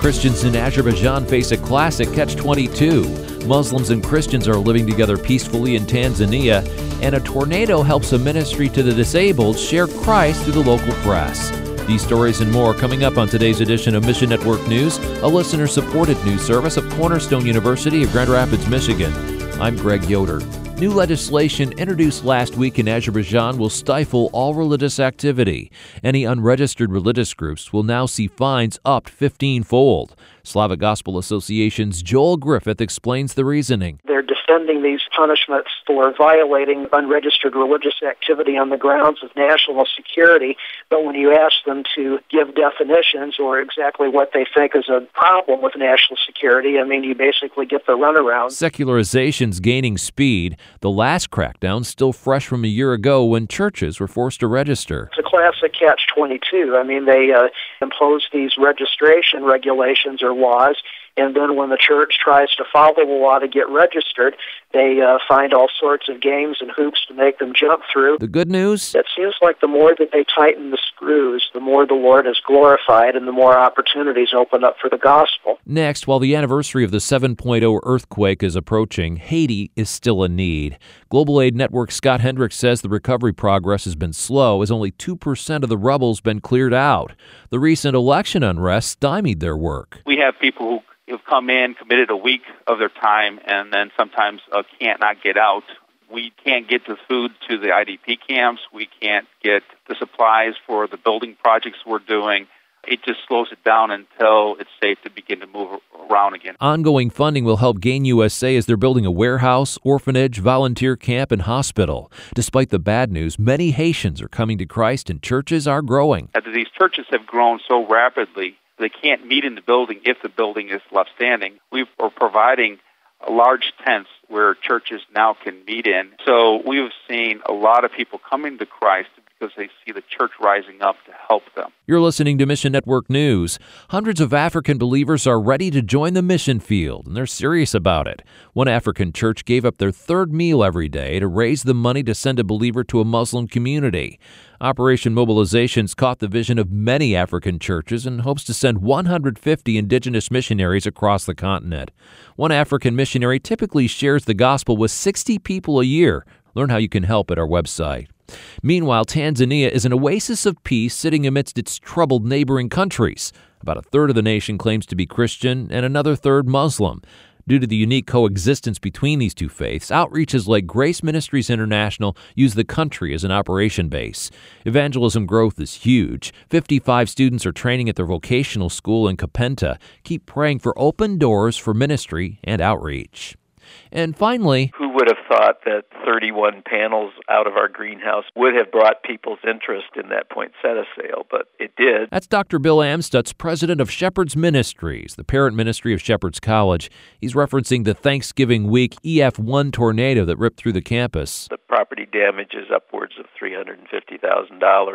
Christians in Azerbaijan face a classic catch-22. Muslims and Christians are living together peacefully in Tanzania, and a tornado helps a ministry to the disabled share Christ through the local press. These stories and more coming up on today's edition of Mission Network News, a listener-supported news service of Cornerstone University of Grand Rapids, Michigan. I'm Greg Yoder. New legislation introduced last week in Azerbaijan will stifle all religious activity. Any unregistered religious groups will now see fines upped 15-fold. Slavic Gospel Association's Joel Griffith explains the reasoning. They're defending these punishments for violating unregistered religious activity on the grounds of national security, but when you ask them to give definitions or exactly what they think is a problem with national security, you basically get the runaround. Secularization's gaining speed. The last crackdown still fresh from a year ago when churches were forced to register. It's a classic catch-22. They impose these registration regulations or laws, and then when the church tries to follow the law to get registered, they find all sorts of games and hoops to make them jump through. The good news? It seems like the more that they tighten the screws, the more the Lord is glorified and the more opportunities open up for the gospel. Next, while the anniversary of the 7.0 earthquake is approaching, Haiti is still in need. Global Aid Network Scott Hendricks says the recovery progress has been slow as only 2% of the rubble's been cleared out. The recent election unrest stymied their work. We have people who have come in, committed a week of their time, and then sometimes can't not get out. We can't get the food to the IDP camps. We can't get the supplies for the building projects we're doing. It just slows it down until it's safe to begin to move around again. Ongoing funding will help Gain USA as they're building a warehouse, orphanage, volunteer camp, and hospital. Despite the bad news, many Haitians are coming to Christ and churches are growing. As these churches have grown so rapidly, they can't meet in the building if the building is left standing. We are providing large tents where churches now can meet in. So we've seen a lot of people coming to Christ because they see the church rising up to help them. You're listening to Mission Network News. Hundreds of African believers are ready to join the mission field, and they're serious about it. One African church gave up their third meal every day to raise the money to send a believer to a Muslim community. Operation Mobilizations caught the vision of many African churches and hopes to send 150 indigenous missionaries across the continent. One African missionary typically shares the gospel with 60 people a year. Learn how you can help at our website. Meanwhile, Tanzania is an oasis of peace sitting amidst its troubled neighboring countries. About a third of the nation claims to be Christian and another third Muslim. Due to the unique coexistence between these two faiths, outreaches like Grace Ministries International use the country as an operation base. Evangelism growth is huge. 55 students are training at their vocational school in Kapenta. Keep praying for open doors for ministry and outreach. And finally, who would have thought that 31 panels out of our greenhouse would have brought people's interest in that poinsettia sale, but it did. That's Dr. Bill Amstutz, president of Shepherd's Ministries, the parent ministry of Shepherd's College. He's referencing the Thanksgiving week EF1 tornado that ripped through the campus. The property damage is upwards of $350,000,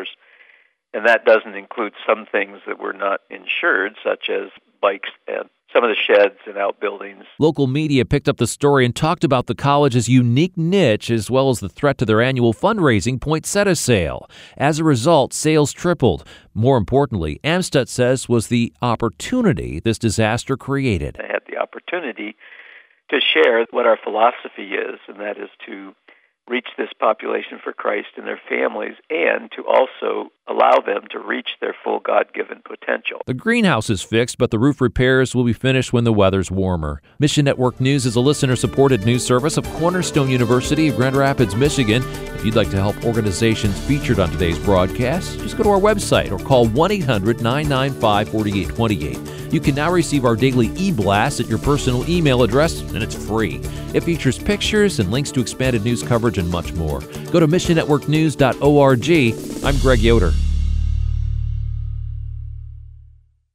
and that doesn't include some things that were not insured, such as bikes and some of the sheds and outbuildings. Local media picked up the story and talked about the college's unique niche as well as the threat to their annual fundraising poinsettia sale. As a result, sales tripled. More importantly, Amstutz says was the opportunity this disaster created. I had the opportunity to share what our philosophy is, and that is to reach this population for Christ and their families, and to also allow them to reach their full God-given potential. The greenhouse is fixed, but the roof repairs will be finished when the weather's warmer. Mission Network News is a listener-supported news service of Cornerstone University of Grand Rapids, Michigan. If you'd like to help organizations featured on today's broadcast, just go to our website or call 1-800-995-4828. You can now receive our daily e-blast at your personal email address, and it's free. It features pictures and links to expanded news coverage and much more. Go to missionnetworknews.org. I'm Greg Yoder.